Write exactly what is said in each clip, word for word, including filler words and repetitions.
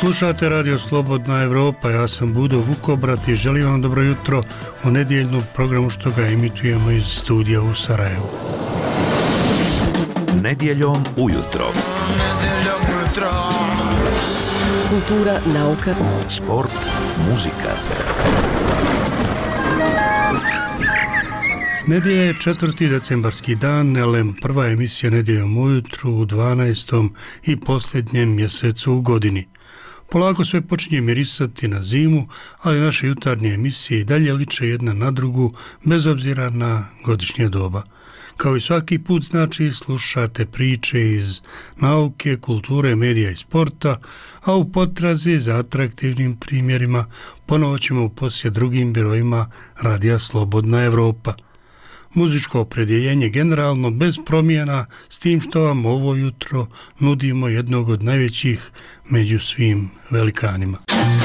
Slušate Radio Slobodna Evropa, ja sam Budo Vukobrat i želim vam dobro jutro u nedjeljnom programu što ga emitujemo iz studija u Sarajevu. Nedjeljom ujutro. Nedjeljom ujutro. Kultura, nauka, sport, muzika. Nedjelja je četvrti decembarski dan, elem prva emisija Nedjeljom ujutru u dvanaestom i posljednjem mjesecu u godini. Polako sve počinje mirisati na zimu, ali naše jutarnje emisije i dalje liče jedna na drugu, bez obzira na godišnje doba. Kao i svaki put, znači, slušate priče iz nauke, kulture, medija i sporta, a u potrazi za atraktivnim primjerima ponovo ćemo u posjet drugim birojima Radija Slobodna Evropa. Muzičko opredjeljenje generalno bez promjena, s tim što vam ovo jutro nudimo jednog od najvećih među svim velikanima.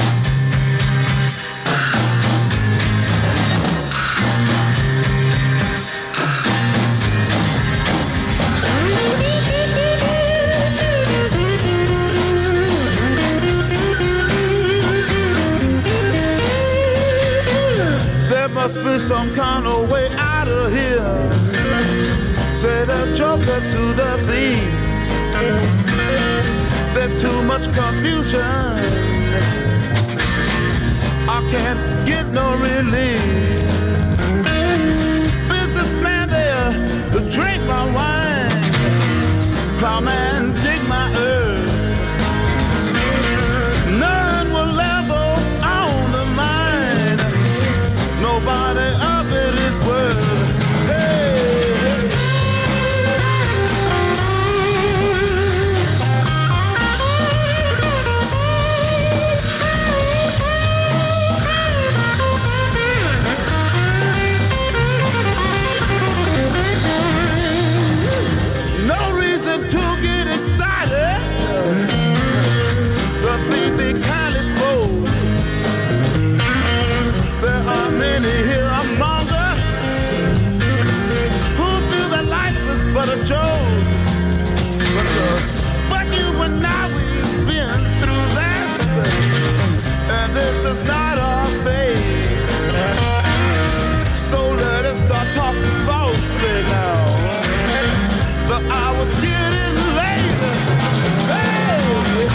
Must be some kind of way out of here, said the joker to the thief. There's too much confusion, I can't get no relief. Businessman there, drink my wine. Plowman, dig my earth. None will level on the line. Nobody of it is worth. Hey. No reason to get excited. The thief be kindly spoke. There are many here among us who feel that life is but a joke. But, uh, but you and I, we've been through that, and this is not our fate. So let us start talking falsely now. The hour's getting late. Hey!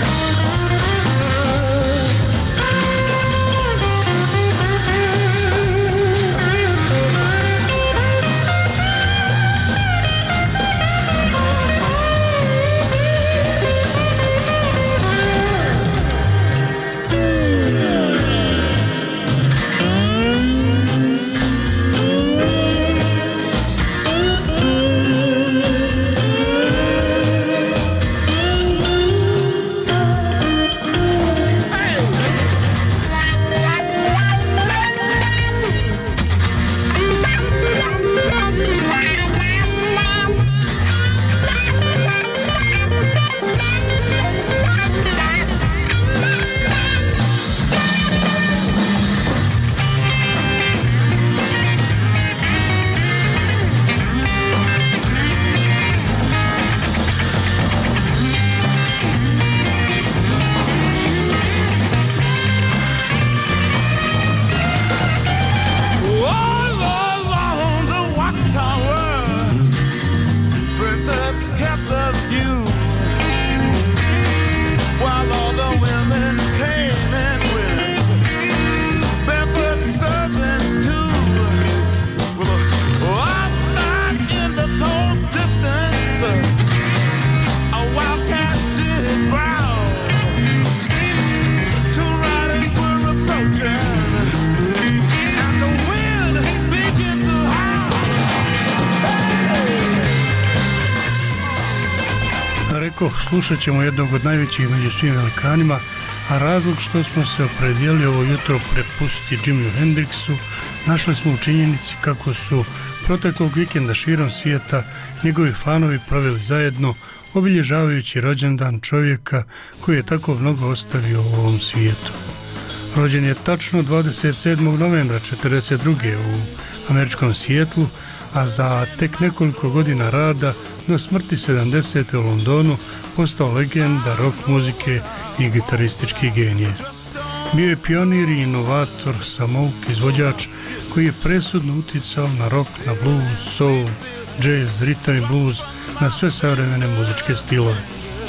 Slušat ćemo jednog od najvećih među svim velikanima, a razlog što smo se opredijeli ovo jutro prepustiti Jimiu Hendrixu našli smo u činjenici kako su proteklog vikenda širom svijeta njegovi fanovi proveli zajedno, obilježavajući rođendan čovjeka koji je tako mnogo ostavio u ovom svijetu. Rođen je tačno dvadeset sedmog novembra četrdeset druge u američkom Sijetlu, a za tek nekoliko godina rada do smrti sedamdesete u Londonu postao legenda rock muzike i gitaristički genije. Bio je pionir i inovator, samouk, izvođač koji je presudno uticao na rock, na blues, soul, jazz, ritam i blues, na sve savremene muzičke stilove.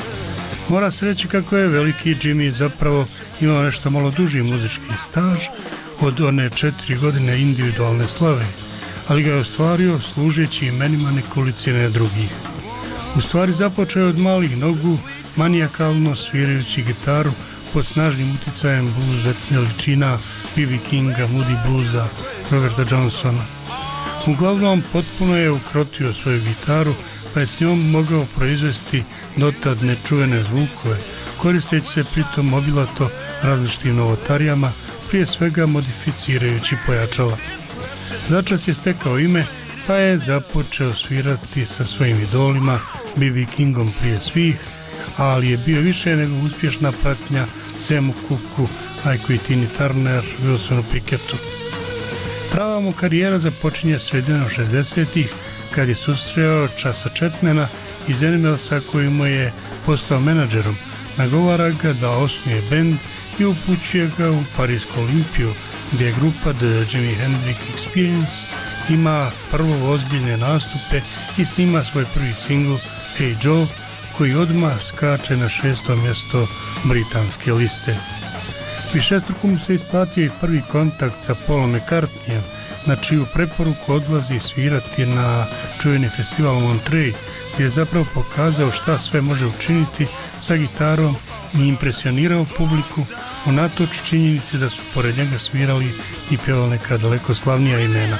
Mora se reći kako je veliki Jimmy zapravo imao nešto malo duži muzički staž od one četiri godine individualne slave, ali ga je ostvario služeći imenima nekolicine drugih. U stvari započeo je od malih nogu, manijakalno svirajući gitaru pod snažnim uticajem blues veličina B B Kinga, Moody Bluesa, Roberta Johnsona. Uglavnom potpuno je ukrotio svoju gitaru, pa je s njom mogao proizvesti dotad nečuvene zvukove, koristeći se pritom obilato različitim novotarijama, prije svega modificirajući pojačala. Začas je stekao ime, pa je započeo svirati sa svojim idolima, B B Kingom prije svih, ali je bio više nego uspješna pratnja Samu Cooku, Ike i Tini Turner, Wilsonu Pickettu. Prava mu karijera započinje sredinom šezdesetih, kad je susreo Chasa Chatmana iz Animalsa koji mu je postao menadžerom, nagovara ga da osnuje bend i upućuje ga u Parijsku Olimpiju, gdje je grupa The Jimi Hendrix Experience ima prvo ozbiljne nastupe i snima svoj prvi singl Hey Joe, koji odmah skače na šesto mjesto britanske liste. Višestruko mu se isplatio i prvi kontakt sa Paulom McCartneyem, na čiju preporuku odlazi svirati na čuveni festival u Monterey, gdje je zapravo pokazao šta sve može učiniti sa gitarom i impresionirao publiku, unatoč činjenici da su pored njega svirali i pjevali neka daleko slavnija imena.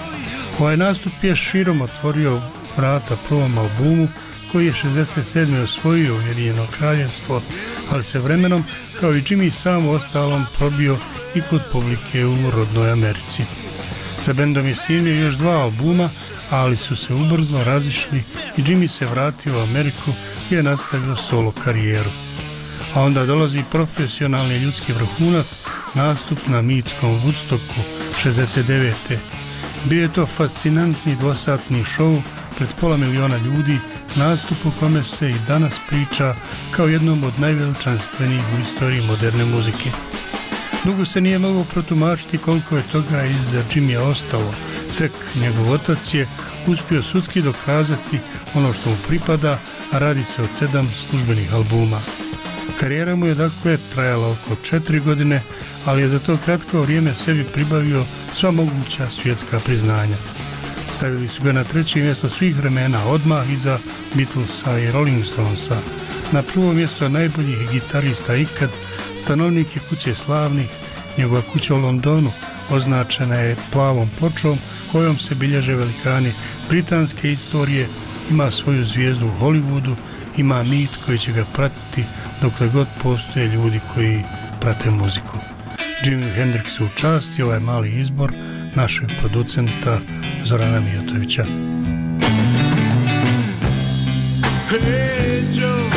Ovaj nastup je širom otvorio vrata prvom albumu, koji je šezdeset sedme osvojio Ujedinjeno kraljevstvo, ali se vremenom, kao i Jimmy sam ostalom, probio i kod publike u rodnoj Americi. Sa bendom je snimio još dva albuma, ali su se ubrzo razišli i Jimmy se vratio u Ameriku i je nastavio solo karijeru. A onda dolazi profesionalni ljudski vrhunac, nastup na mitskom Woodstocku šezdeset devete. Bio je to fascinantni dvosatni šou pred pola miliona ljudi, nastup u kome se i danas priča kao jednom od najveličanstvenijih u istoriji moderne muzike. Dugo se nije moglo protumačiti koliko je toga iza Jimmya ostalo, tek njegov otac je uspio sudski dokazati ono što mu pripada, a radi se od sedam službenih albuma. Karijera mu je dakle trajala oko četiri godine, ali je za to kratko vrijeme sebi pribavio sva moguća svjetska priznanja. Stavili su ga na treće mjesto svih vremena, odmah iza Beatlesa i Rolling Stonesa. Na prvo mjesto najboljih gitarista ikad, stanovnik je kuće slavnih, njegova kuća u Londonu označena je plavom pločom kojom se bilježe velikani britanske istorije, ima svoju zvijezdu u Hollywoodu, ima mit koji će ga pratiti dokle god postoje ljudi koji prate muziku. Jimi Hendrixu u čast i ovaj mali izbor našeg producenta Zorana Mijatovića. Hey Joe,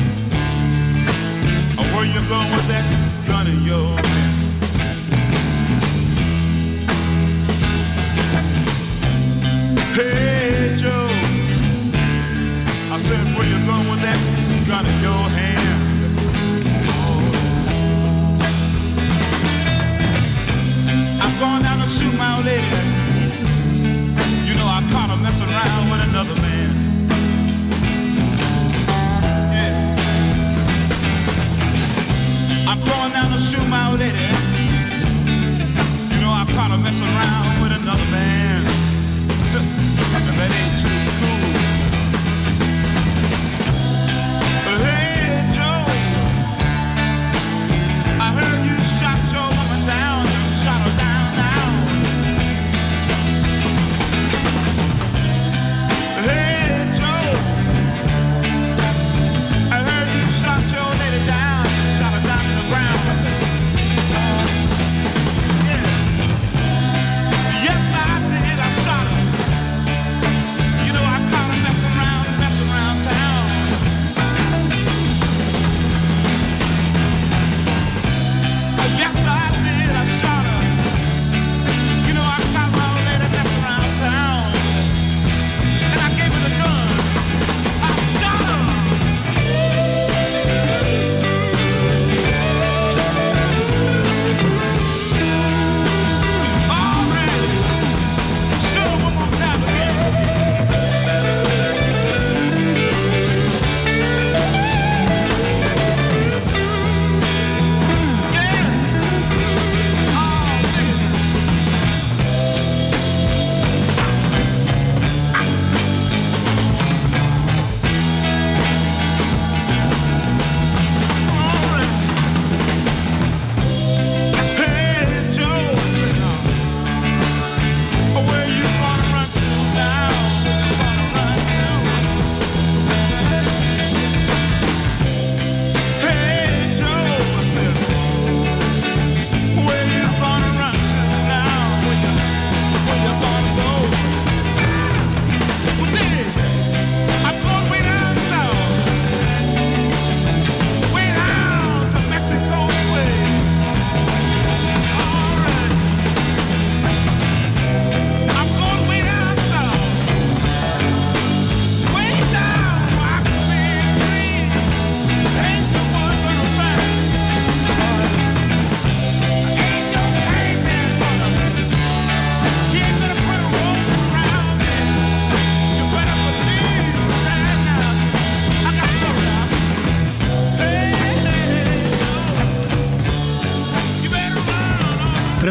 where you going with that gun in your hand? Hey Joe, I said where you going with that gun in your hand? Oh. I'm going down to shoot my old lady. You know I caught her messing around with another man.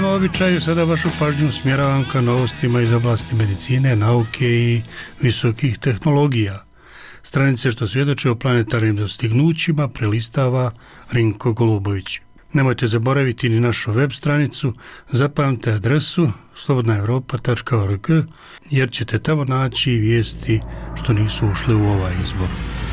prema običaju sada vašu pažnju usmjeravam ka novostima iz oblasti medicine, nauke i visokih tehnologija. Stranice što svjedoče o planetarnim dostignućima prelistava Rinko Golubović. Nemojte zaboraviti ni našu web stranicu, zapamte adresu slobodna europa tačka org jer ćete tamo naći vijesti što nisu ušle u ovaj izbor.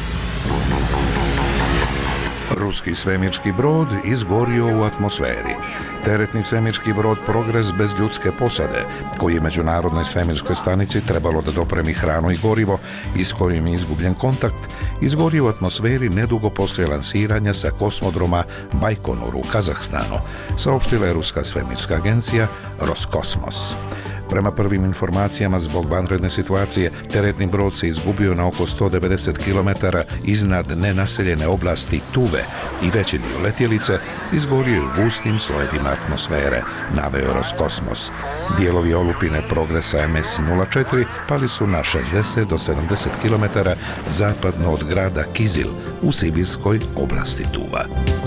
Ruski svemirski brod izgorio u atmosferi. Teretni svemirski brod Progres bez ljudske posade, koji je Međunarodnoj svemirskoj stanici trebalo da dopremi hranu i gorivo i s kojim je izgubljen kontakt, izgorio u atmosferi nedugo poslije lansiranja sa kosmodroma Bajkonur u Kazahstanu, saopštila je Ruska svemirska agencija Roskosmos. Prema prvim informacijama, zbog vanredne situacije, teretni brod se izgubio na oko sto devedeset kilometara iznad nenaseljene oblasti Tuve i veći dio letjelice izgorio je u gustim slojevima atmosfere, naveo Roskosmos. Dijelovi olupine Progresa em es nula četiri pali su na šezdeset do sedamdeset kilometara zapadno od grada Kizil u sibirskoj oblasti Tuva.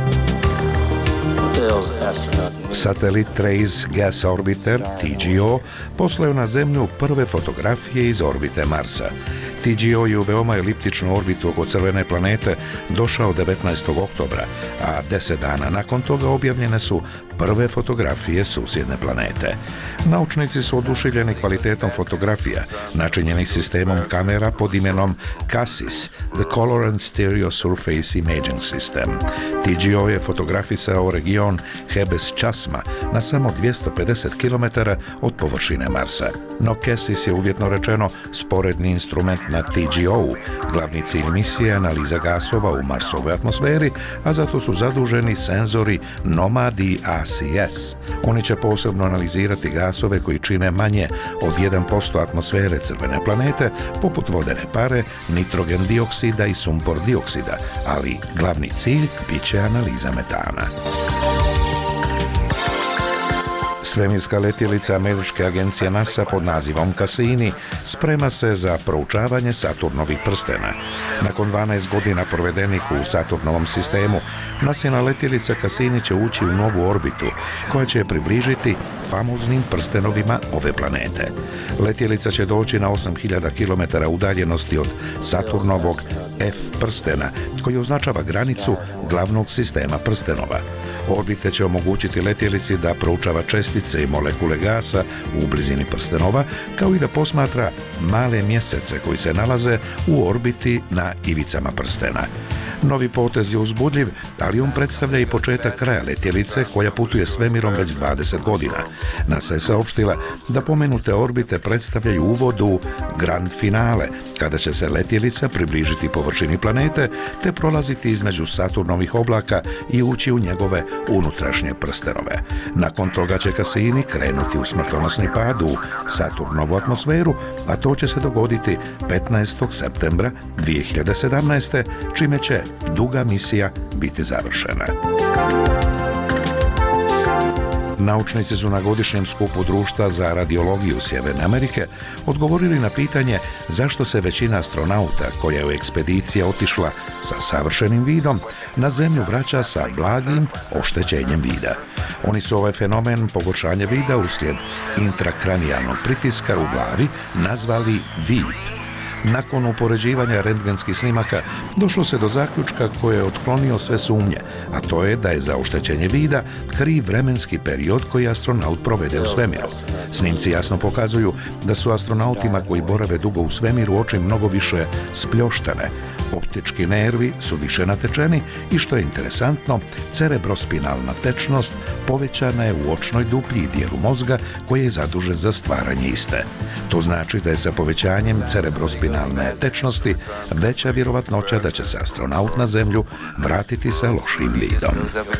Satelit Trace Gas Orbiter, T G O, poslao na Zemlju prve fotografije iz orbite Marsa. T G O je u veoma eliptičnu orbitu oko crvene planete došao devetnaestog oktobra, a deset dana nakon toga objavljene su prve fotografije susjedne planete. Naučnici su oduševljeni kvalitetom fotografija, načinjenih sistemom kamera pod imenom CASIS, The Color and Stereo Surface Imaging System. T G O je fotografisao region Hebes Časma na samo dvjesto pedeset kilometara od površine Marsa. No CASIS je uvjetno rečeno sporedni instrument na T G O-u. Glavni cilj misije je analiza gasova u Marsovoj atmosferi, a zato su zaduženi senzori NOMAD i A C S. Oni će posebno analizirati gasove koji čine manje od jedan posto atmosfere crvene planete, poput vodene pare, nitrogen dioksida i sumpor dioksida, ali glavni cilj bit će analiza metana. Svemirska letjelica američke agencije NASA pod nazivom Cassini sprema se za proučavanje Saturnovih prstena. Nakon dvanaest godina provedenih u Saturnovom sistemu, NASina letjelica Cassini će ući u novu orbitu koja će je približiti famoznim prstenovima ove planete. Letjelica će doći na osam hiljada kilometara udaljenosti od Saturnovog F prstena, koji označava granicu glavnog sistema prstenova. Orbite će omogućiti letjelici da proučava čestice i molekule gasa u blizini prstenova, kao i da posmatra male mjesece koji se nalaze u orbiti na ivicama prstena. Novi potez je uzbudljiv, ali on predstavlja i početak kraja letjelice koja putuje svemirom već dvadeset godina. NASA je saopštila da pomenute orbite predstavljaju uvod u grand finale, kada će se letjelica približiti površini planete te prolaziti između Saturnovih oblaka i ući u njegove unutrašnje prstenove. Nakon toga će Cassini krenuti u smrtonosni pad u Saturnovu atmosferu, a to će se dogoditi petnaestog septembra dvije hiljade sedamnaeste, čime će duga misija biti završena. Naučnici su na godišnjem skupu Društva za radiologiju Sjeverne Amerike odgovorili na pitanje zašto se većina astronauta koja je u ekspediciji otišla sa savršenim vidom na Zemlju vraća sa blagim oštećenjem vida. Oni su ovaj fenomen pogoršanja vida uslijed intrakranijalnog pritiska u glavi nazvali vid. Nakon upoređivanja rentgenskih snimaka došlo se do zaključka koji je otklonio sve sumnje, a to je da je za oštećenje vida kriv vremenski period koji astronaut provede u svemiru. Snimci jasno pokazuju da su astronautima koji borave dugo u svemiru oči mnogo više spljoštene. Optički nervi su više natečeni i, što je interesantno, cerebrospinalna tečnost povećana je u očnoj duplji dijelu mozga koji je zadužen za stvaranje iste. To znači da je sa povećanjem cerebrospinalne tečnosti veća vjerovatnoća da će se astronaut na Zemlju vratiti sa lošim vidom.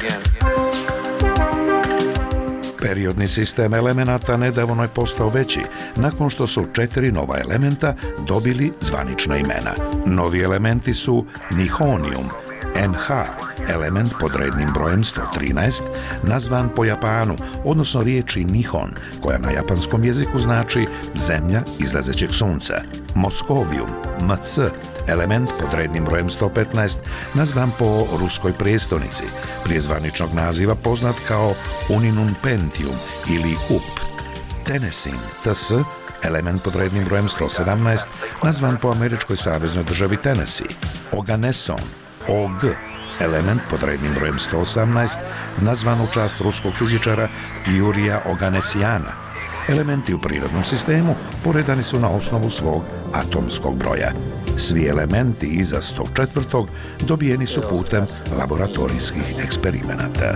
Periodni sistem elemenata nedavno je postao veći, nakon što su četiri nova elementa dobili zvanična imena. Novi elementi su nihonium, N H, element pod rednim brojem sto trinaest, nazvan po Japanu, odnosno riječi Nihon, koja na japanskom jeziku znači zemlja izlazećeg sunca. Moscovium, M C, Element pod rednim brojem sto petnaest, nazvan po ruskoj prijestolnici, prije zvaničnog naziva poznat kao Uninun Pentium ili U P. Tennessee, T S, element pod rednim brojem sto sedamnaest, nazvan po američkoj saveznoj državi Tennessee. Oganesson, O G, element pod rednim brojem sto osamnaest, nazvan u čast ruskog fizičara Jurija Oganesijana. Elementi u prirodnom sistemu poredani su na osnovu svog atomskog broja. Svi elementi iza sto četvrtog dobijeni su putem laboratorijskih eksperimenata.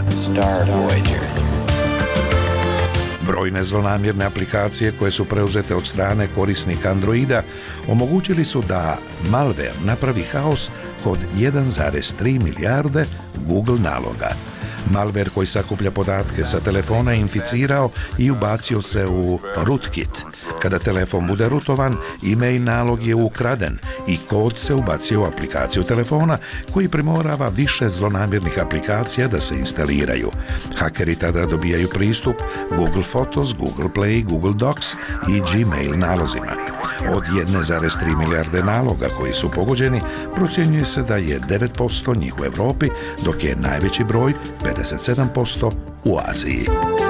Brojne zlonamjerne aplikacije koje su preuzete od strane korisnika Androida omogućili su da malware napravi haos kod jedan zarez tri milijarde Google naloga. Malware koji sakuplja podatke sa telefona je inficirao i ubacio se u rootkit. Kada telefon bude rutovan, e-mail nalog je ukraden i kod se ubacio u aplikaciju telefona koji primorava više zlonamjernih aplikacija da se instaliraju. Hakeri tada dobijaju pristup Google Photos, Google Play, Google Docs i Gmail nalozima. Od jedan zarez tri milijarde naloga koji su pogođeni, procjenjuje se da je devet posto njih u Europi, dok je najveći broj, pedeset sedam posto, u Aziji.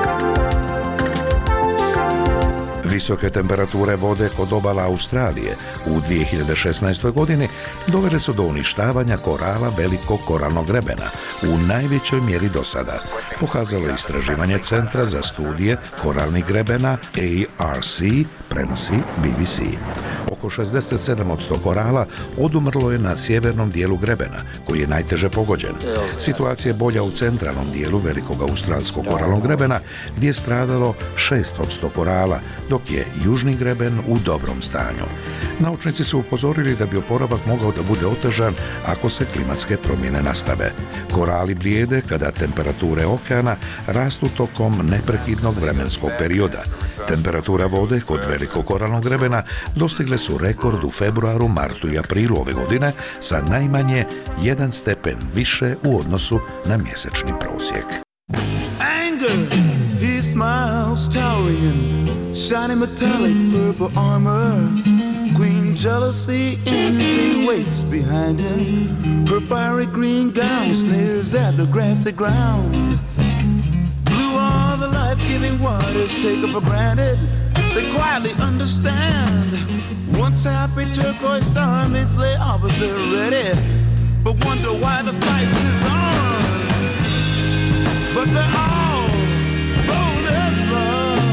Visoke temperature vode kod obala Australije u dvije hiljade šesnaestoj. godini dovele su do uništavanja korala velikog koralnog grebena u najvećoj mjeri do sada, pokazalo je istraživanje Centra za studije koralnih grebena A R C, prenosi B B C. Oko šezdeset sedam posto korala odumrlo je na sjevernom dijelu grebena, koji je najteže pogođen. Situacija je bolja u centralnom dijelu velikog australskog koralnog grebena, gdje je stradalo šest posto korala, dok je južni greben u dobrom stanju. Naučnici su upozorili da bi oporavak mogao da bude otežan ako se klimatske promjene nastave. Korali blijede kada temperature okeana rastu tokom neprekidnog vremenskog perioda. Temperatura vode kod velikog koralnog grebena dostigle su rekord u februaru, martu i aprilu ove godine sa najmanje jedan stepen više u odnosu na mjesečni prosjek. Anger, he smiles towering in shiny metallic purple armor. Queen jealousy, envy waits behind him. Her fiery green gown sneers at the grassy ground. Blue are the life-giving waters taken for granted. They quietly understand. Once happy turquoise armies lay opposite ready, but wonder why the fight is on. But they're all bold as love.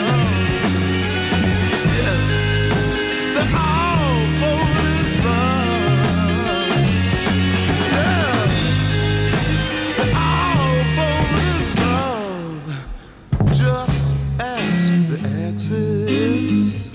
Yes, they're all bold as love. Yeah, they're all bold as love. Just ask the Axis.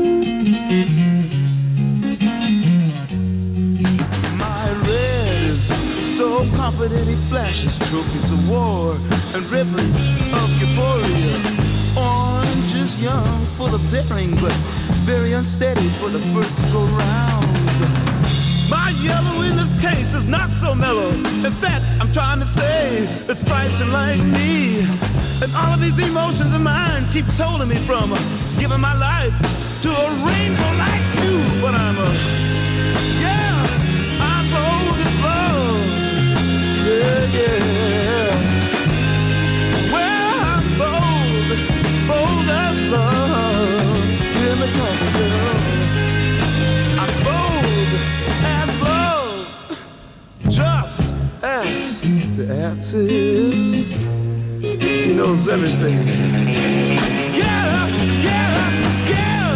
My red is so confident he flashes trophies of war and ribbons of euphoria. Orange is young, full of daring, but very unsteady for the first go round. My yellow in this case is not so mellow. In fact, I'm trying to say it's fighting like me. And all of these emotions of mine keep holding me from uh, giving my life to a rainbow like you. But I'm a, yeah, I'm bold as love. Yeah, yeah. Well, I'm bold, bold as love. Hear me talking, girl. I'm bold as love. Just ask the Axis. He knows everything. Yeah, yeah, yeah.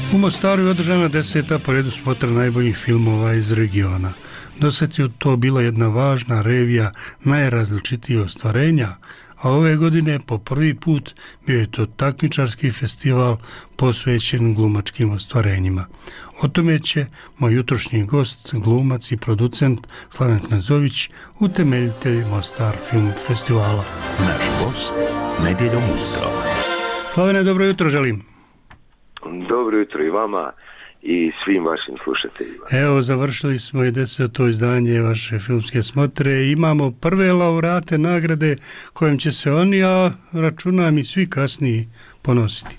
U Mostaru je održana deseta po redu smotra najboljih filmova iz regiona. Dosad je to bila jedna važna revija najrazličitijih ostvarenja, a ove godine po prvi put bio je to takmičarski festival posvećen glumačkim ostvarenjima. O tome će moj jutrošnji gost, glumac i producent Slaven Knezović, utemeljitelj Mostar Film Festivala. Naš gost nedjeljom ujutro. Slavene, dobro jutro želim. Dobro jutro i vama i svim vašim slušateljima. Evo, završili smo i deseto izdanje vaše filmske smotre. Imamo prve laureate nagrade kojim će se oni, a računam i svi kasniji, ponositi.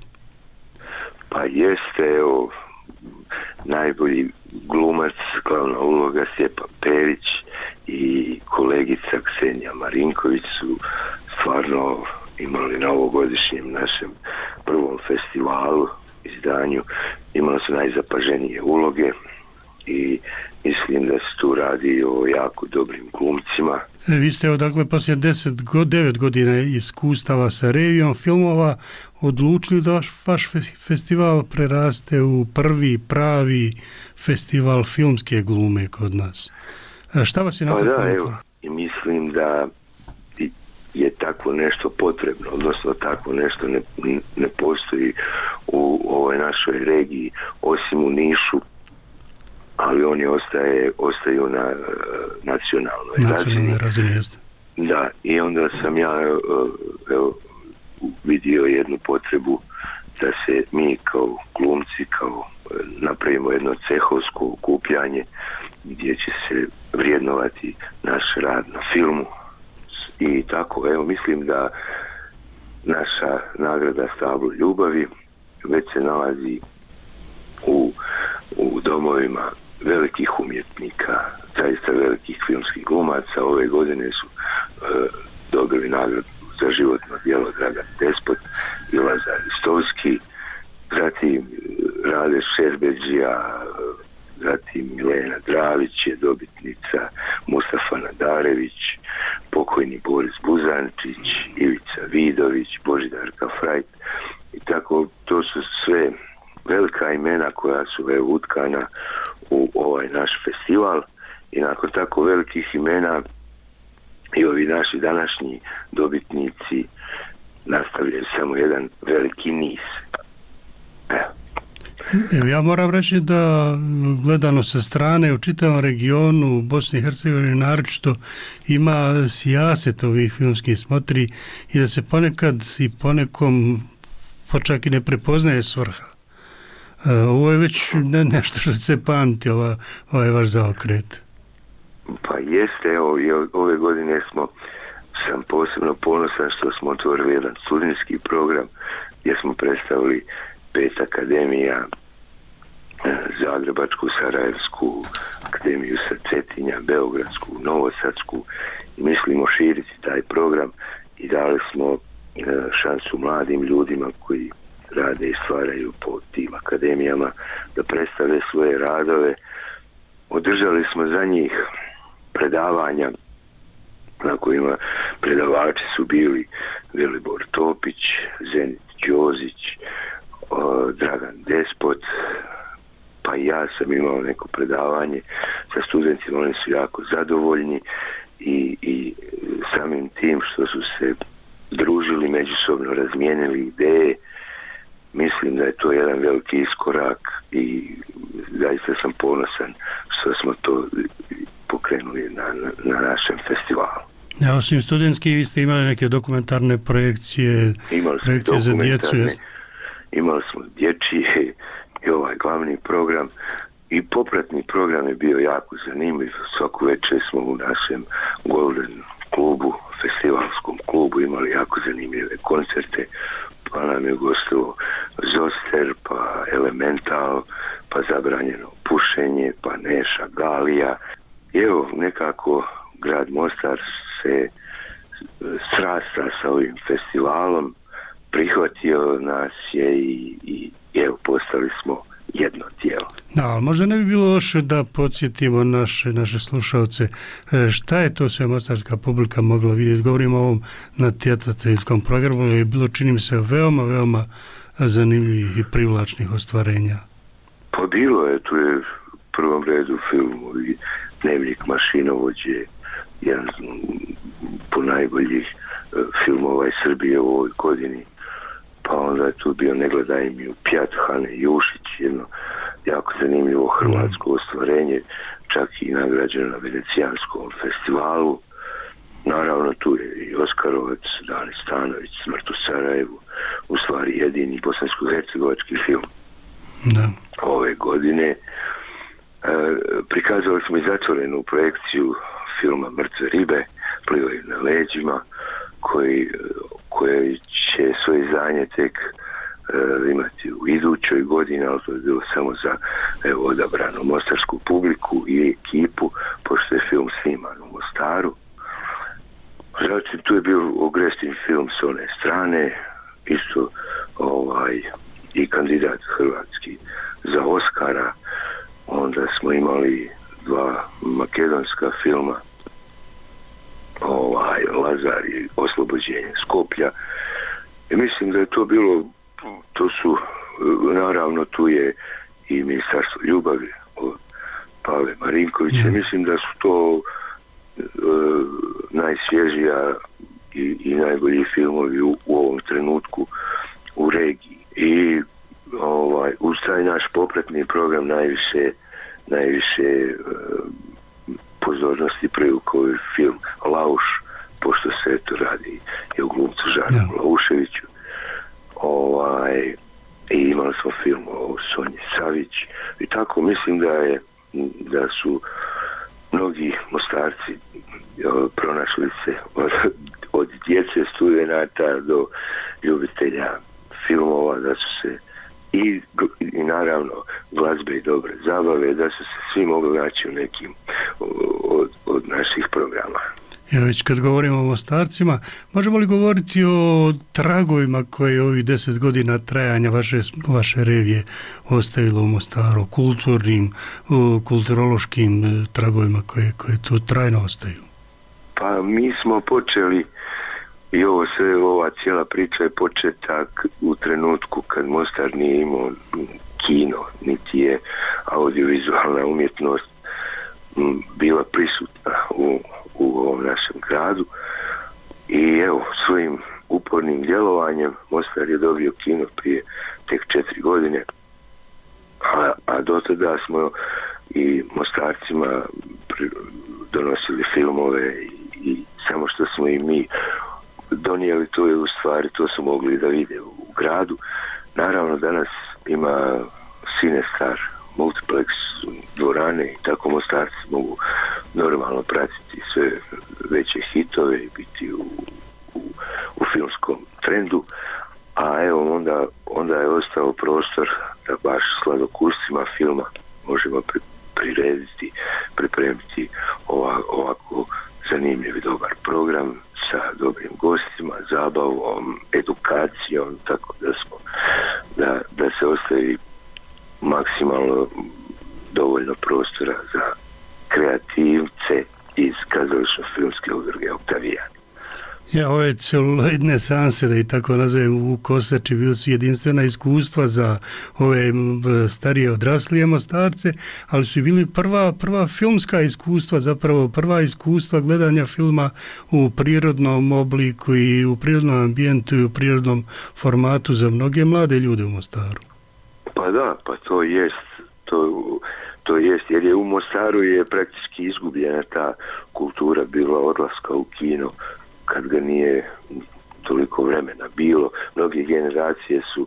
Pa jeste, evo, najbolji glumac, glavna uloga Stjepan Perić i kolegica Ksenija Marinković su stvarno imali na ovogodišnjem našem prvom festivalu izdanju, imali su najzapaženije uloge i mislim da se tu radi o jako dobrim glumcima. E, vi ste, dakle, poslije deset, devet godina iskustava sa revijom filmova odlučili da vaš, vaš festival preraste u prvi pravi festival filmske glume kod nas. E, šta vas je na to pa da, povuklo? evo, i mislim da je tako nešto potrebno, odnosno tako nešto ne, ne postoji u ovoj našoj regiji, osim u Nišu, ali oni ostaje, ostaju na uh, nacionalnoj razini. razini jeste. Da, i onda sam ja uh, evo, vidio jednu potrebu da se mi kao glumci, kao uh, napravimo jedno cehovsko okupljanje gdje će se vrijednovati naš rad na filmu. I tako, evo, mislim da naša nagrada Stablo ljubavi već se nalazi u, u domovima velikih umjetnika, zaista velikih filmskih glumaca. Ove godine su e, dobili nagradu za životno djelo Dragan Despot i Lazar Ristovski, zatim Rade Šerbeđija, zatim Milena Dravić je dobitnica, Mustafa Nadarević, pokojni Boris Buzančić, Ivica Vidović, Božidarka Frajt i tako, to su sve velika imena koja su evo utkana u ovaj naš festival i nakon tako velikih imena i ovi naši današnji dobitnici nastavljaju samo jedan veliki niz. Evo. Evo, ja moram reći da gledano sa strane u čitavom regionu u Bosni i Hercegovini naročito ima sijaset ovih filmskih smotri i da se ponekad i ponekom počak i ne prepoznaje svrha. E, ovo je već ne, nešto što se pamti, ova, ovaj vaš zaokret. Pa jeste, evo, i ove godine smo, sam posebno ponosan što smo otvorili jedan studentski program gdje smo predstavili pet akademija, Zagrebačku, Sarajevsku, akademiju sa Cetinja, Beogradsku, Novosadsku i mislimo širiti taj program i dali smo šansu mladim ljudima koji rade i stvaraju po tim akademijama da predstave svoje radove. Održali smo za njih predavanja na kojima predavači su bili Velibor Topić, Zenit Đozić, Dragan Despot, pa i ja sam imao neko predavanje sa studentima, oni su jako zadovoljni i, i samim tim što su se družili, međusobno razmijenili ideje, mislim da je to jedan veliki iskorak i zaista sam ponosan što smo to pokrenuli na, na, na našem festivalu. Ja, osim studentski, vi ste imali neke dokumentarne projekcije, projekcije za djecu. Jest? Imali smo dječji i ovaj glavni program i popratni program je bio jako zanimljiv. Svaku večer smo u našem Golden klubu, festivalskom klubu, imali jako zanimljive koncerte, pa nam je gostilo Zoster, pa Elemental, pa Zabranjeno pušenje, pa Neša Galija. I evo, nekako grad Mostar se srasta sa ovim festivalom, prihvatio nas je i, i evo, postali smo jedno tijelo. Da, ali možda ne bi bilo loše da podsjetimo naše, naše slušalce šta je to sve mostarska publika mogla vidjeti. Govorimo o ovom natjecateljskom programu, je bilo, čini mi se, veoma, veoma zanimljivih i privlačnih ostvarenja. Pa bilo je, tu je u prvom redu filmovi Dnevnik mašinovođe, jedan po najboljih filmova iz Srbije u ovoj godini. Pa onda je tu bio Ne gledaj mi u pjat Hane Jušić, jedno jako zanimljivo hrvatsko ostvarenje, čak i nagrađeno na Venecijanskom festivalu. Naravno tu je i Oskarovac, Dani Stanović, Smrt u Sarajevu, u stvari jedini bosansko-hercegovački film da. Ove godine. E, prikazali smo i zatvorenu projekciju filma Mrtve ribe, Plivaju na leđima, koji, koje će svoje izdanje tek e, imati u idućoj godini, ali to je bilo samo za evo, odabranu mostarsku publiku i ekipu, pošto je film sniman u Mostaru. Zatim tu je bio ogrestin film s one strane, isto ovaj, i kandidat hrvatski za Oskara. Onda smo imali dva makedonska filma, ovaj, Lazar i Oslobođenje Skoplja. I mislim da je to bilo, to su, naravno tu je i Ministarstvo ljubavi od Pavle Marinkovića. Mm. Mislim da su to e, najsvježija i, i najbolji filmovi u, u ovom trenutku u regiji. I ovaj, uz taj naš popratni program najviše, najviše e, pozornosti privukao je film Lauš, pošto se to radi i o glumcu Žarku yeah. Lauševiću. Ovaj, i imali smo film o Sonji Savić i tako mislim da je da su mnogi Mostarci jo, pronašli se od, od djece studenata do ljubitelja filmova, da su se i, i naravno glazbe i dobre zabave, da su se svi mogli naći u nekim od, od naših programa. Ja, već kad govorimo o Mostarcima, možemo li govoriti o tragovima koje ovih deset godina trajanja vaše, vaše revije ostavilo u Mostaru, kulturnim, kulturološkim tragovima koje, koje tu trajno ostaju? Pa mi smo počeli, i ovo sve, ova cijela priča je početak u trenutku kad Mostar nije imao kino, niti je audiovizualna umjetnost bila prisutna u, u ovom našem gradu. I evo, svojim upornim djelovanjem Mostar je dobio kino prije tek četiri godine, a, a do tada smo i Mostarcima donosili filmove i, i samo što smo i mi donijeli, to je u stvari, to su mogli da vide u gradu. Naravno danas ima Cinestar, multiplex dvorane i tako Mostarci mogu normalno pratiti sve veće hitove i biti u, u, u filmskom trendu, a evo onda, onda je ostao prostor da baš sladokuscima filma možemo pri, prirediti, pripremiti ova, ovako zanimljiv i dobar program sa dobrim gostima, zabavom, edukacijom, tako da smo da, da se ostavi maksimalno dovoljno prostora za kreativce iz kazališno-filmske udruge Oktavijan. Ja, ove celuloidne seanse, da i tako nazovem, u Kosači, bili su jedinstvena iskustva za ove starije odraslije Mostarce, ali su bili prva, prva filmska iskustva, zapravo prva iskustva gledanja filma u prirodnom obliku i u prirodnom ambijentu i u prirodnom formatu za mnoge mlade ljude u Mostaru. Pa da, pa to jest, to, to jest, jer je u Mostaru je praktički izgubljena ta kultura bila odlaska u kino, kad ga nije toliko vremena bilo. Mnoge generacije su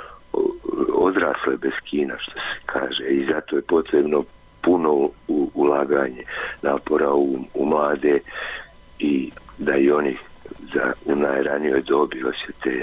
odrasle bez kina, što se kaže, i zato je potrebno puno u, ulaganje napora u, u mlade i da i oni za, u najranijoj dobi osjete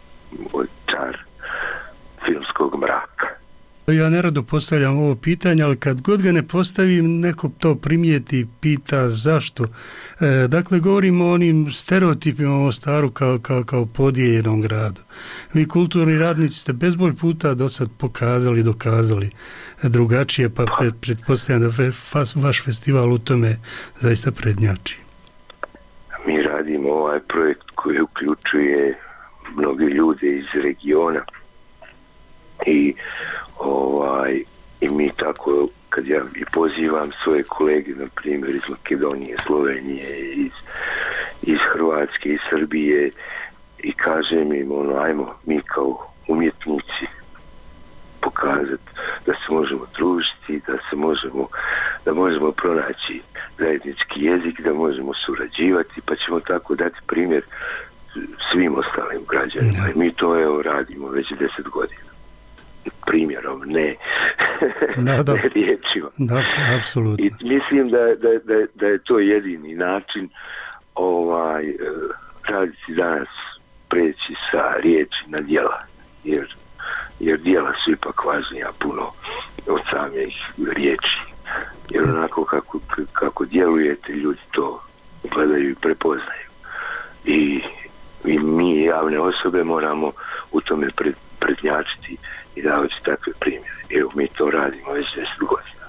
čar filmskog mraka. Ja nerado postavljam ovo pitanje, ali kad god ga ne postavim, neko to primijeti, pita zašto. E, dakle, govorimo o onim stereotipima o Mostaru kao, kao, kao podijeljenom gradu. Vi kulturni radnici ste bezbroj puta do sad pokazali, dokazali drugačije, pa pretpostavljam da vaš festival u tome zaista prednjači. Mi radimo ovaj projekt koji uključuje mnogi ljude iz regiona i ovaj i mi tako, kad ja i pozivam svoje kolege, na primjer iz Makedonije, Slovenije, iz, iz Hrvatske, iz Srbije, i kažem im, ono, ajmo mi kao umjetnici pokazati da se možemo družiti, da se možemo, da možemo pronaći zajednički jezik, da možemo surađivati, pa ćemo tako dati primjer svim ostalim građanima. I mi to, evo, radimo već deset godina. Primjerom, ne, da, da. ne riječima. Da, apsolutno. I mislim da, da, da, da je to jedini način ovaj, raditi danas, preći sa riječi na djela, jer, jer djela su ipak važnija puno od samih riječi. Jer onako kako, kako djelujete, ljudi to gledaju i prepoznaju. I, i mi, javne osobe, moramo u tome pred, prednjačiti i davati takve primjere. Evo, mi to radimo već deset godina.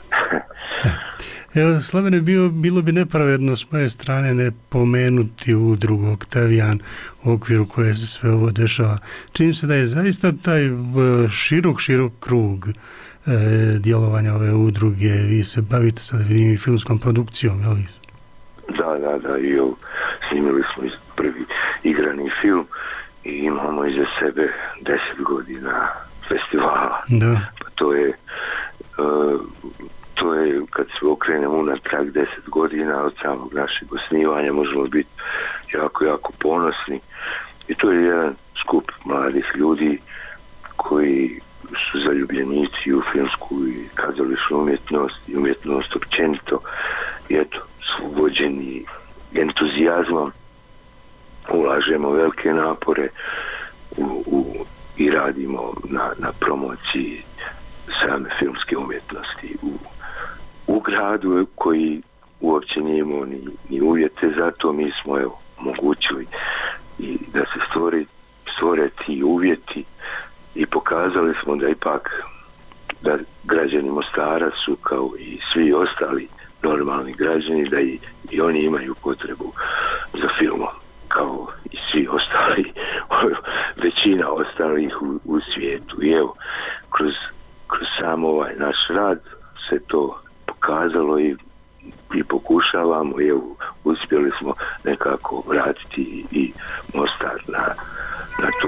Evo, Slavene, bio, bilo bi nepravedno s moje strane ne pomenuti udrugu Oktavijan u okviru koje se sve ovo dešava. Čini se da je zaista taj širok, širok krug e, djelovanja ove udruge. Vi se bavite sad, vidim, i filmskom produkcijom, je li? Da, da, da. I evo, snimili smo prvi igrani film i imamo iza sebe deset godina festivala. Da. Pa to je uh, to je, kad se okrenemo unatrag deset godina od samog našeg osnivanja, možemo biti jako, jako ponosni. I to je jedan skup mladih ljudi koji su zaljubljenici u filmsku i kazališnu umjetnost i umjetnost općenito. I eto, su vođeni entuzijazmom, ulažemo velike napore u, u, i radimo na, na promociji same filmske umjetnosti u, u gradu koji uopće nije imao ni, ni uvjete za to. Mi smo, evo, omogućili i da se stvori, stvore ti uvjeti i pokazali smo da ipak da građani Mostara su kao i svi ostali normalni građani, da i, i oni imaju potrebu za filmom kao i svi ostali, većina ostalih u, u svijetu. I evo, kroz, kroz sam ovaj naš rad se to pokazalo i, i pokušavamo, i evo, uspjeli smo nekako vratiti i, i Mostar na, na tu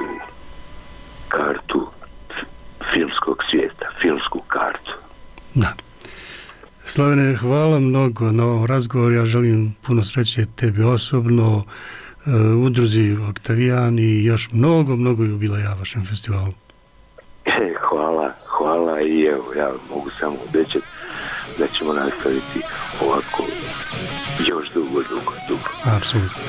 kartu filmskog svijeta, filmsku kartu. Da. Slavene, hvala mnogo na ovom razgovoru. Ja želim puno sreće tebi osobno, udruzi Oktavijan i još mnogo, mnogo jubileja vašem festivalu. E, hvala, hvala i evo, ja mogu samo obećati da ćemo nastaviti ovako još dugo, dugo, dugo. Apsolutno.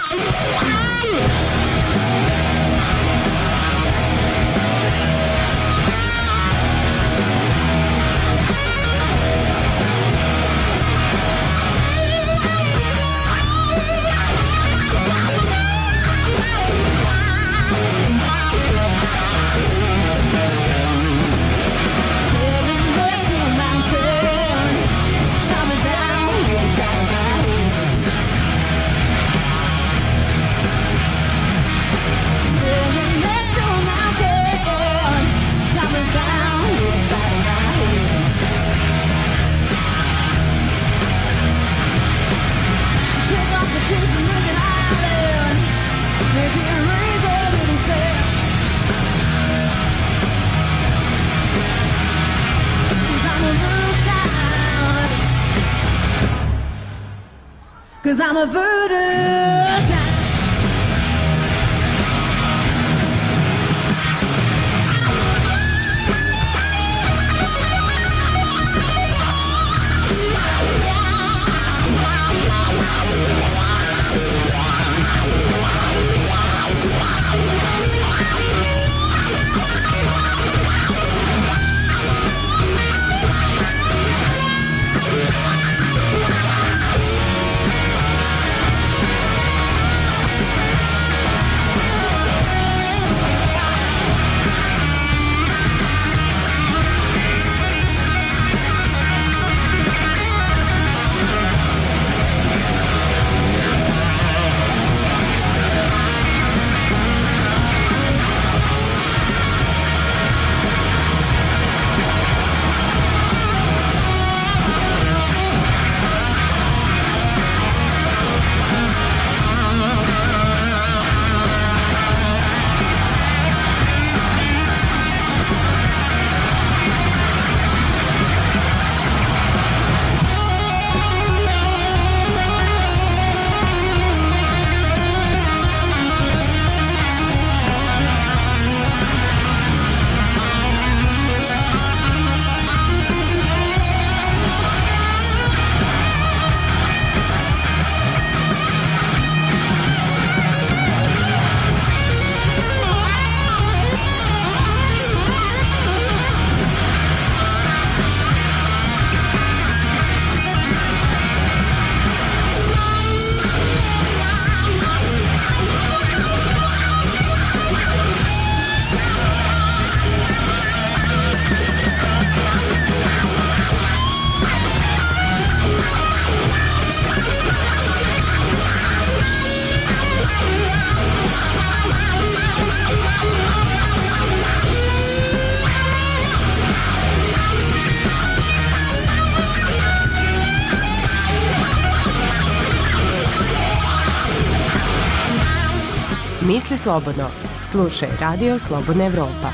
Cause I'm a voodoo. Misli slobodno. Slušaj Radio Slobodna Evropa.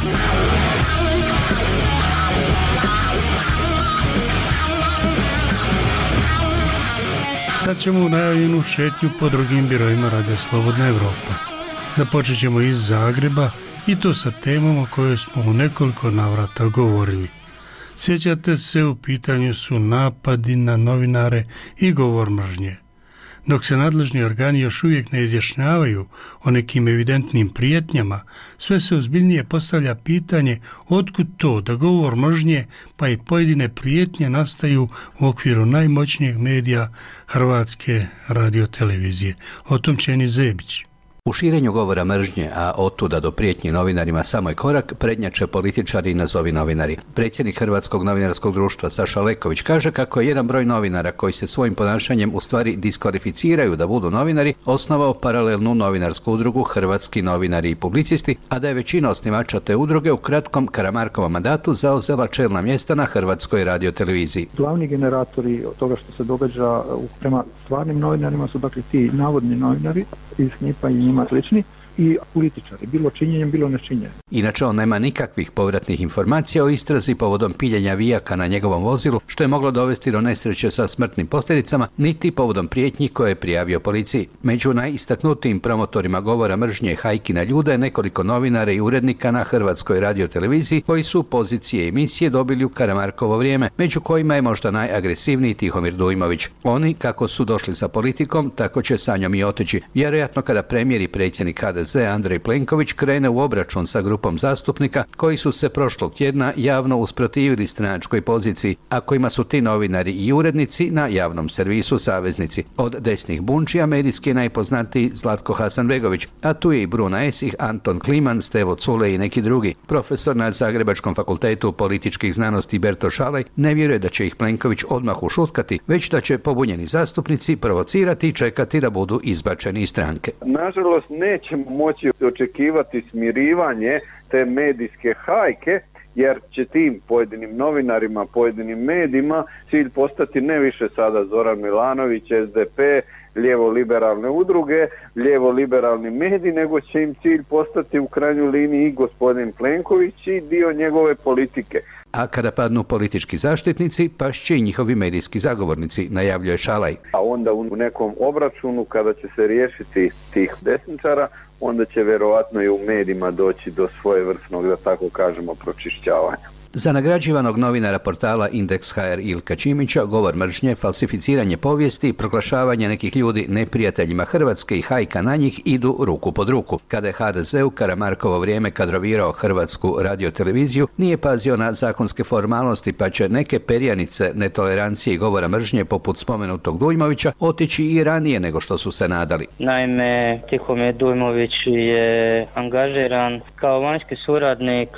Sad ćemo u najavljenu šetnju po drugim birojima Radio Slobodna Evropa. Započet ćemo iz Zagreba i to sa temom o kojoj smo u nekoliko navrata govorili. Sjećate se, u pitanju su napadi na novinare i govor mržnje. Dok se nadležni organi još uvijek ne izjašnjavaju o nekim evidentnim prijetnjama, sve se ozbiljnije postavlja pitanje otkud to da govor mržnje pa i pojedine prijetnje nastaju u okviru najmoćnijeg medija Hrvatske radiotelevizije. O tom Čeni Zebić. U širenju govora mržnje, a otuda do prijetnji novinarima samo je korak, prednjače političari i nazovi novinari. Predsjednik Hrvatskog novinarskog društva Saša Leković kaže kako je jedan broj novinara koji se svojim ponašanjem u stvari diskvalificiraju da budu novinari, osnovao paralelnu novinarsku udrugu Hrvatski novinari i publicisti, a da je većina osnivača te udruge u kratkom Karamarkovom mandatu zauzela čelna mjesta na Hrvatskoj radioteleviziji. Glavni generatori toga što se događa prema stvarnim novinarima su dakle ti navodni novinari iz Knipa i njima slični i političari, bilo činjenjem, bilo nečinjenjem. Inače, on nema nikakvih povratnih informacija o istrazi povodom piljenja vijaka na njegovom vozilu, što je moglo dovesti do nesreće sa smrtnim posljedicama, niti povodom prijetnji koje je prijavio policiji. Među najistaknutijim promotorima govora mržnje i hajki na ljude nekoliko novinara i urednika na Hrvatskoj radioteleviziji koji su pozicije emisije dobili u Karamarkovo vrijeme, među kojima je možda najagresivniji Tihomir Dujmović. Oni, kako su došli sa politikom, tako će sa njom i otići. Vjerojatno kada premijer i predsjednik H D Z Andrej Plenković krene u obračun sa grupom zastupnika koji su se prošlog tjedna javno usprotivili stranačkoj poziciji, a kojima su ti novinari i urednici na javnom servisu saveznici. Od desnih bunčija medijski je najpoznatiji Zlatko Hasanbegović, a tu je i Bruna Esih, Anton Kliman, Stevo Culej i neki drugi. Profesor na Zagrebačkom fakultetu političkih znanosti Berto Šalaj ne vjeruje da će ih Plenković odmah ušutkati, već da će pobunjeni zastupnici provocirati i čekati da budu izbačeni iz stranke. Nažalost, nećemo moći očekivati smirivanje te medijske hajke, jer će tim pojedinim novinarima, pojedinim medijima cilj postati ne više sada Zoran Milanović, S D P, lijevo-liberalne udruge, lijevo-liberalni mediji, nego će im cilj postati u krajnjoj liniji i gospodin Plenković i dio njegove politike. A kada padnu politički zaštitnici, pašće i njihovi medijski zagovornici, najavljuje Šalaj. A onda u nekom obračunu, kada će se riješiti tih desničara, onda će vjerovatno i u medijima doći do svojevrsnog, da tako kažemo, pročišćavanja. Za nagrađivanog novinara portala Indeks H R Ilka Čimića govor mržnje, falsificiranje povijesti i proglašavanje nekih ljudi neprijateljima Hrvatske i hajka na njih idu ruku pod ruku. Kada je H D Z u Karamarkovo vrijeme kadrovirao Hrvatsku radioteleviziju, nije pazio na zakonske formalnosti, pa će neke perjanice netolerancije i govora mržnje poput spomenutog Dujmovića otići i ranije nego što su se nadali. Naime, Tihomir Dujmović je angažiran kao vanjski suradnik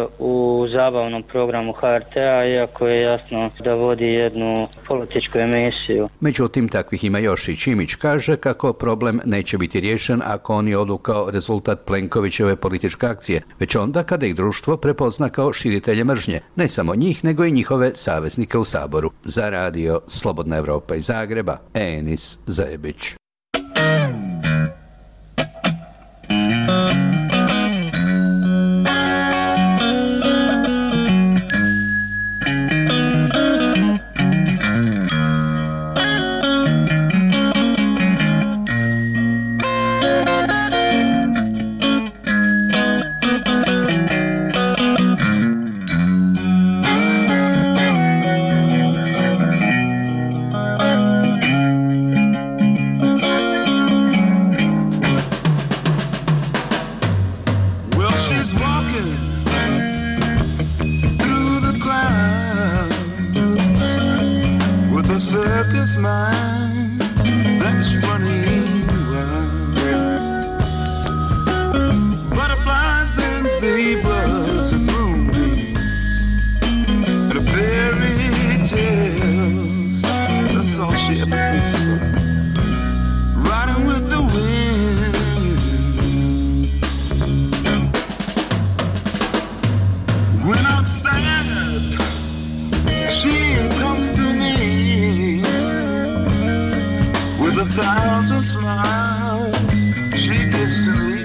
u zabavnom programu H R T-a, iako je jasno da vodi jednu političku emisiju. Međutim, takvih ima još i Čimić kaže kako problem neće biti riješen ako oni odu kao rezultat Plenkovićeve političke akcije, već onda kada ih društvo prepozna kao širitelje mržnje, ne samo njih, nego i njihove saveznike u Saboru. Za radio Slobodna Evropa iz Zagreba, Enis Zebić. circus mind that's running wild. Butterflies and zebras and moonbeams and fairy tales. That's all she ever thinks about. Riding with the wind. When I'm sad, she comes to me with a thousand smiles she gives to me.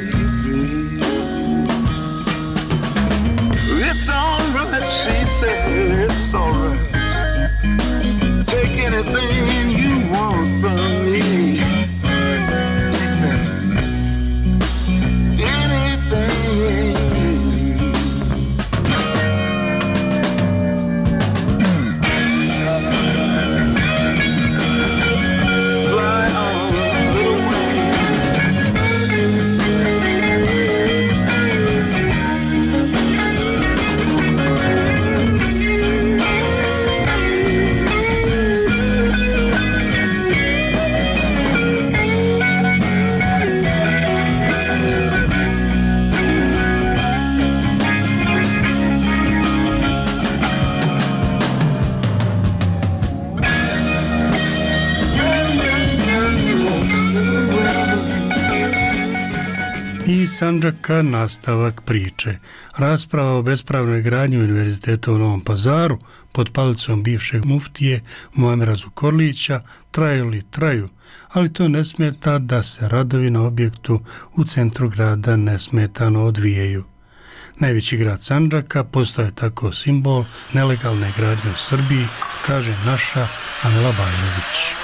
Sandžaka nastavak priče. Rasprava o bespravnoj gradnji Univerziteta u Novom Pazaru pod palicom bivšeg muftije Muamera Zukorlića traju li traju, ali to ne smeta da se radovi na objektu u centru grada nesmetano odvijaju. Najveći grad Sandžaka postaje tako simbol nelegalne gradnje u Srbiji, kaže naša Amela Bajrović.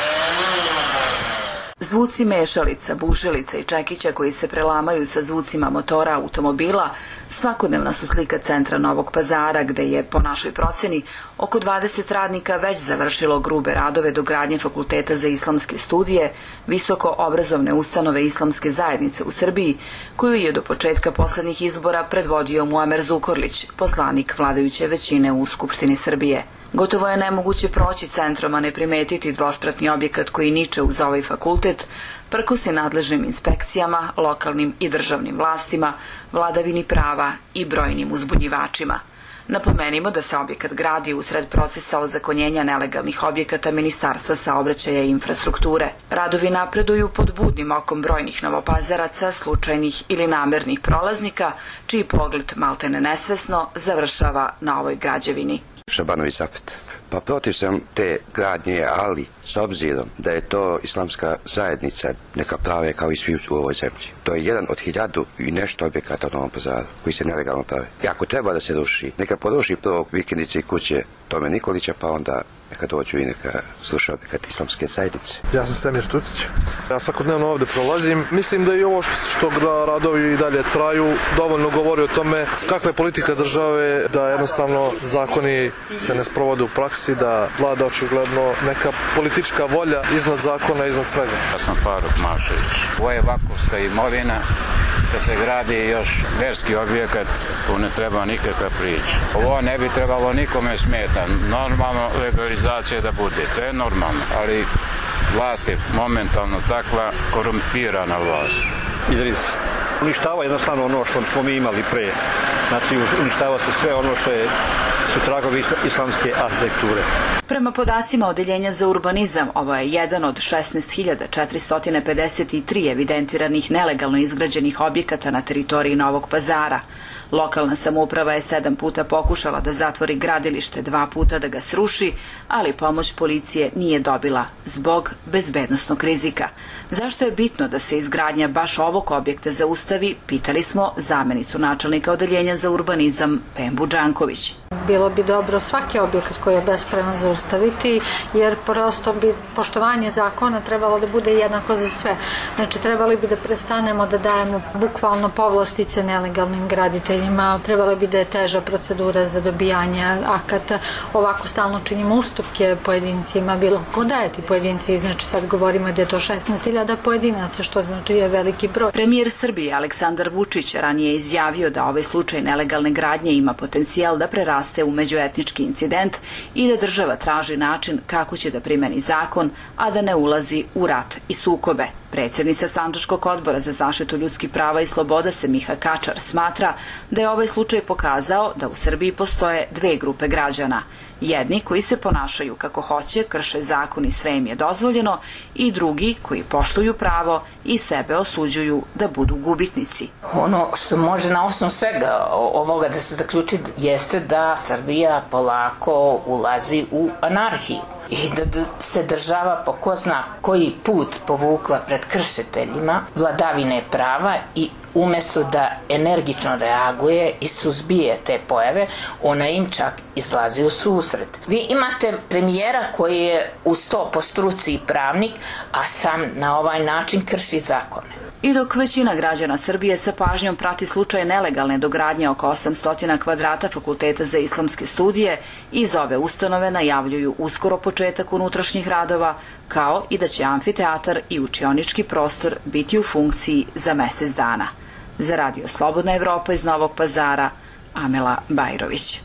Zvuci mešalica, bušilica i čekića koji se prelamaju sa zvucima motora automobila svakodnevna su slika centra Novog Pazara, gde je, po našoj proceni, oko dvadeset radnika već završilo grube radove do gradnje Fakulteta za islamske studije, visoko obrazovne ustanove islamske zajednice u Srbiji, koju je do početka poslednjih izbora predvodio Muamer Zukorlić, poslanik vladajuće većine u Skupštini Srbije. Gotovo je nemoguće proći centrom, a ne primetiti dvospratni objekat koji niče uz ovaj fakultet, prkosi nadležnim inspekcijama, lokalnim i državnim vlastima, vladavini prava i brojnim uzbunjivačima. Napomenimo da se objekat gradi usred procesa ozakonjenja nelegalnih objekata Ministarstva saobraćaja i infrastrukture. Radovi napreduju pod budnim okom brojnih novopazaraca, slučajnih ili namernih prolaznika, čiji pogled maltene nesvesno završava na ovoj građevini. Šabanović Zafet. Pa protiv sam te gradnje, ali s obzirom da je to islamska zajednica, neka prave kao i svi u ovoj zemlji. To je jedan od hiljadu i nešto objekata u Novom Pazaru koji se nelegalno prave. I ako treba da se ruši, neka poruši prvo vikendice i kuće Tome Nikolića, pa onda neka dođu i neka sluša objekat islamske zajednice. Ja sam Semir Tutić. Ja svakodnevno ovde prolazim. Mislim da i ovo što, što radovi i dalje traju dovoljno govori o tome kakva je politika države, da jednostavno zakoni se ne sprovode u praksi, da vlada očigledno neka politička volja iznad zakona, iznad svega. Ja sam Faruk Mašević. Ovo je vakufska imovina, da se gradi još verski objekat, tu ne treba nikakva priča. Ovo ne bi trebalo nikome smeta. Normalno legalizacija da bude, to je normalno, ali vlast je momentalno takva korumpirana vlast. Idris, uništava jednostavno ono što smo mi imali pre. Znači, uništava se sve ono što je, su tragovi islamske arhitekture. Prema podacima Odeljenja za urbanizam, ovo je jedan od šesnaest hiljada četiristo pedeset tri evidentiranih nelegalno izgrađenih objekata na teritoriji Novog Pazara. Lokalna samouprava je sedam puta pokušala da zatvori gradilište, dva puta da ga sruši, ali pomoć policije nije dobila zbog bezbednosnog rizika. Zašto je bitno da se izgradnja baš ovog objekta zaustavi, pitali smo zamenicu načelnika Odeljenja za urbanizam Pembu Đanković. Bilo bi dobro svaki objekat koji je bespravan zaustaviti, jer prosto bi poštovanje zakona trebalo da bude jednako za sve. Znači, trebali bi da prestanemo da dajemo bukvalno povlastice nelegalnim graditeljima, trebalo bi da je teža procedura za dobijanje akata, ovako stalno činimo ustupke pojedincima, bilo ko daje ti pojedinci, znači sad govorimo da je to šesnaest hiljada pojedinaca, što znači je veliki broj. Premijer Srbije Aleksandar Vučić ranije izjavio da ovaj slučaj nelegalne gradnje ima potencijal da preraste u međuetnički incident i da država traži način kako će da primeni zakon, a da ne ulazi u rat i sukobe. Predsjednica Sandžačkog odbora za zaštitu ljudskih prava i sloboda Semiha Kačar smatra da je ovaj slučaj pokazao da u Srbiji postoje dve grupe građana. Jedni koji se ponašaju kako hoće, krše zakon i sve im je dozvoljeno, i drugi koji poštuju pravo i sebe osuđuju da budu gubitnici. Ono što može na osnovu svega ovoga da se zaključi jeste da Srbija polako ulazi u anarhiju i da se država po ko zna koji put povukla pred kršiteljima vladavine prava i umesto da energično reaguje i suzbije te pojave, ona im čak izlazi u susret. Vi imate premijera koji je uz to po struci i pravnik, a sam na ovaj način krši zakone. I dok većina građana Srbije sa pažnjom prati slučaj nelegalne dogradnje oko osamsto kvadrata Fakulteta za islamske studije, iz ove ustanove najavljuju uskoro početak unutrašnjih radova, kao i da će amfiteatar i učionički prostor biti u funkciji za mesec dana. Za Radio Slobodna Evropa iz Novog Pazara, Amela Bajrović.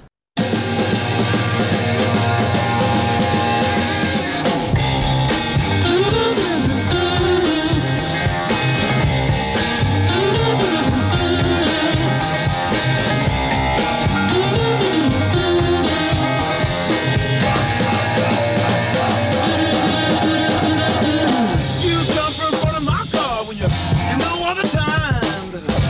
You jump in front of my car when you, you know all the time that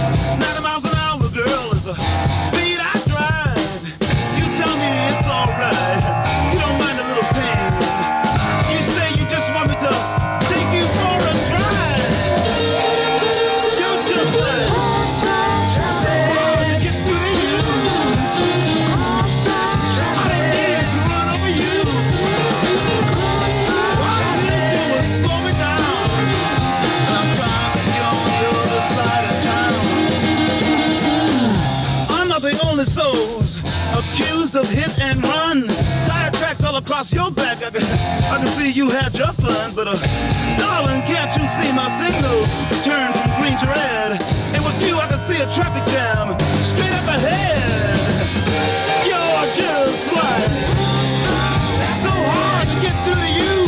lonely souls accused of hit and run. Tire tracks all across your back. I can, I can see you had your fun, but uh, darling, can't you see my signals turn from green to red? And with you, I can see a traffic jam straight up ahead. You're just like so hard to get through to you.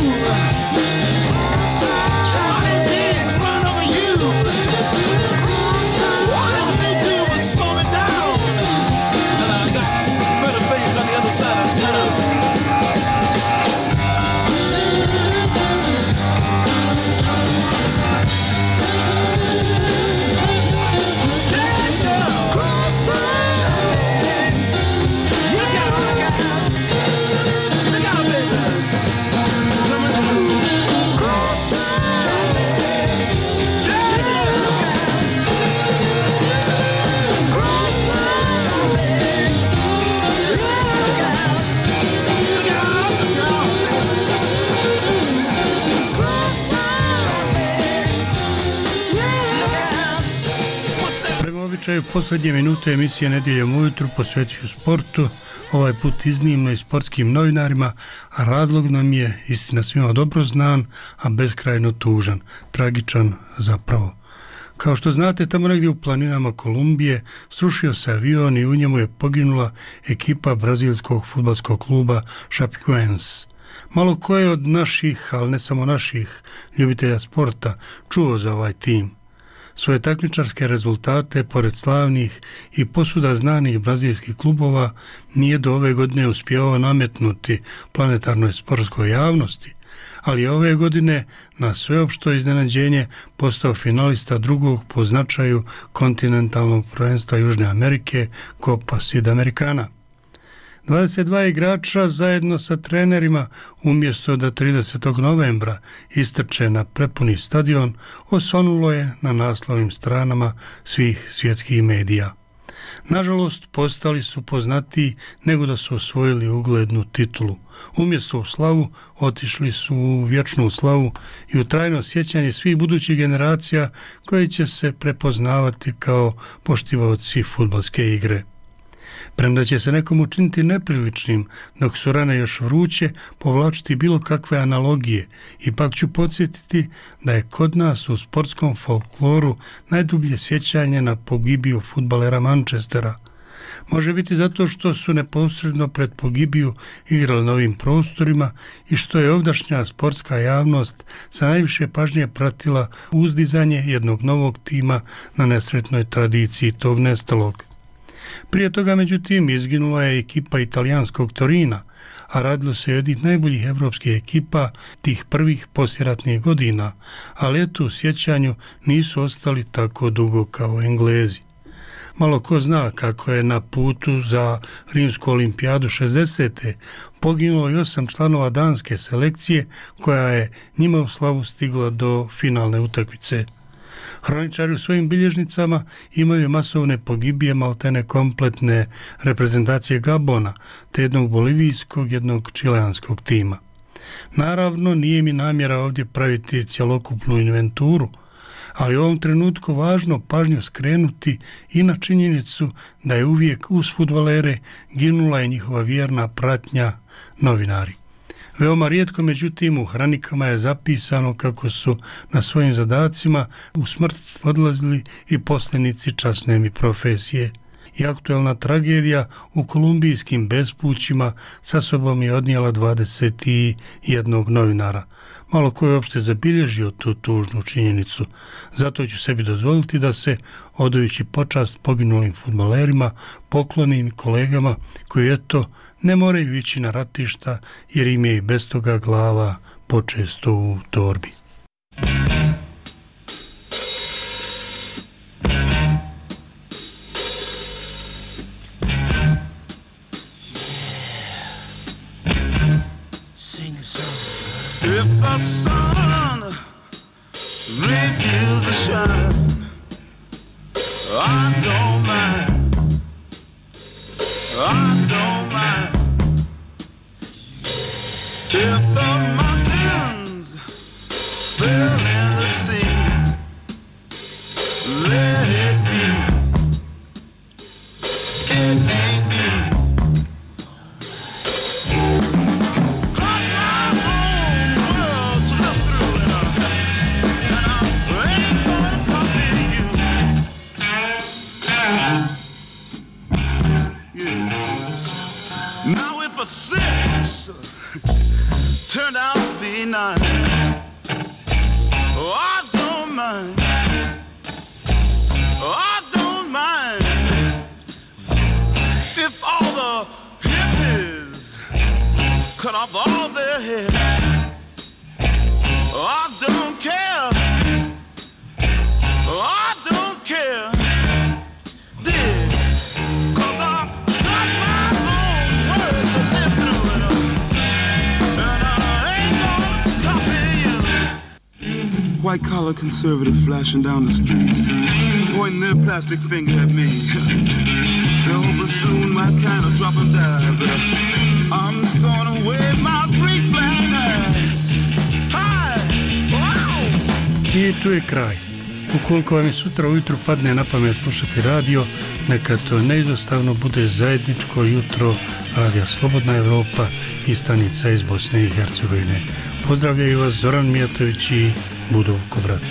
I can't run over you. All they do is slow me down. And I got better things on the other side of town. Posljednje minute emisije Nedjeljom ujutru posvećuju sportu, ovaj put iznimno i sportskim novinarima, a razlog nam je, istina svima dobro znan, a beskrajno tužan, tragičan zapravo. Kao što znate, tamo negdje u planinama Kolumbije srušio se avion i u njemu je poginula ekipa brazilskog fudbalskog kluba Chapecoense. Malo ko je od naših, ali ne samo naših, ljubitelja sporta čuo za ovaj tim. Svoje takmičarske rezultate, pored slavnih i posvuda znanih brazilskih klubova, nije do ove godine uspjevao nametnuti planetarnoj sportskoj javnosti, ali je ove godine na sveopšto iznenađenje postao finalista drugog po značaju kontinentalnog prvenstva Južne Amerike, Copa Sudamericana. dvadeset dva igrača zajedno sa trenerima, umjesto da tridesetog novembra istrče na prepuni stadion, osvanulo je na naslovnim stranama svih svjetskih medija. Nažalost, postali su poznatiji nego da su osvojili uglednu titulu. Umjesto u slavu, otišli su u vječnu slavu i u trajno sjećanje svih budućih generacija koje će se prepoznavati kao poštivaoci fudbalske igre. Premda će se nekom učiniti nepriličnim, dok su rane još vruće, povlačiti bilo kakve analogije, ipak ću podsjetiti da je kod nas u sportskom folkloru najdublje sjećanje na pogibiju fudbalera Manchestera. Može biti zato što su neposredno pred pogibiju igrali na ovim prostorima i što je ovdašnja sportska javnost sa najviše pažnje pratila uzdizanje jednog novog tima na nesretnoj tradiciji tog nestalog. Prije toga, međutim, izginula je ekipa italijanskog Torina, a radilo se o jednih najboljih evropskih ekipa tih prvih poslijeratnih godina, ali eto u sjećanju nisu ostali tako dugo kao Englezi. Malo ko zna kako je na putu za Rimsku olimpijadu šezdesete poginulo i osam članova danske selekcije koja je njima u slavu stigla do finalne utakmice. Hroničari u svojim bilježnicama imaju masovne pogibije maltene kompletne reprezentacije Gabona, te jednog bolivijskog, jednog čileanskog tima. Naravno, nije mi namjera ovdje praviti cjelokupnu inventuru, ali u ovom trenutku važno pažnju skrenuti i na činjenicu da je uvijek uz fudbalere ginula i njihova vjerna pratnja, novinari. Veoma rijetko, međutim, u hranikama je zapisano kako su na svojim zadacima u smrt odlazili i posljednici časne mi profesije. I aktuelna tragedija u kolumbijskim bespućima sa sobom je odnijela dvadeset jednog novinara. Malo ko je uopšte zabilježio tu tužnu činjenicu. Zato ću sebi dozvoliti da se, odajući počast poginulim fudbalerima, poklonim kolegama koji, eto, ne moraju ići na ratišta jer im je i bez toga glava počesto u torbi. If the sun refuses to shine, I don't mind, I don't mind. If the mountains fill in the sea, let it be. Turned out to be nine. Oh, I don't mind. Oh, I don't mind if all the hippies cut off all their hair. Oh, I don't care. Oh, I don't care. Dear, 'cause I got my own words to live through it. White collar conservative flashing down the street, pointing their plastic finger at me. They're hoping soon my kind will drop and die, but I'm gonna wave my free flag high. Wow! I tu je kraj. Ukoliko vam je sutra ujutru padne na pamet slušati radio, neka to neizostavno bude zajedničko jutro Radija Slobodna Evropa i stanica iz Bosne i Hercegovine. Pozdravljaju vas Zoran Mijatović i Budo Kobrat.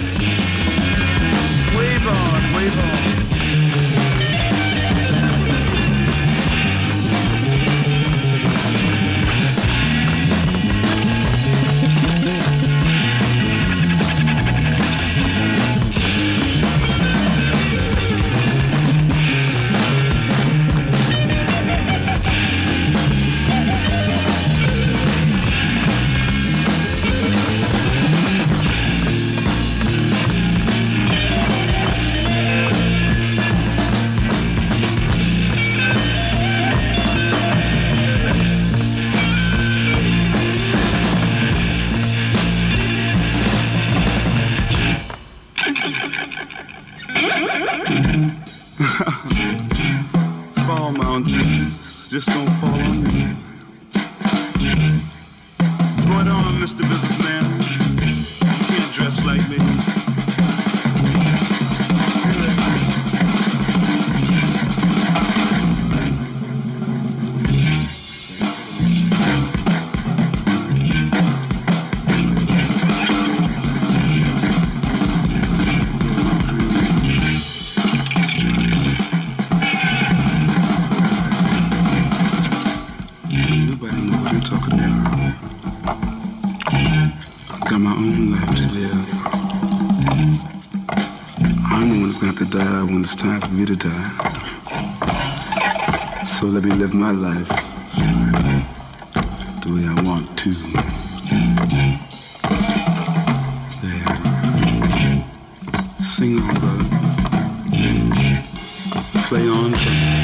Wave on, wave on. Fall mountains just don't fall on me. Right on, Mister Businessman. You can't dress like me. Got my own life to live. I'm the one who's got to die when it's time for me to die. So let me live my life the way I want to. There. Sing on, brother. Play on, brother.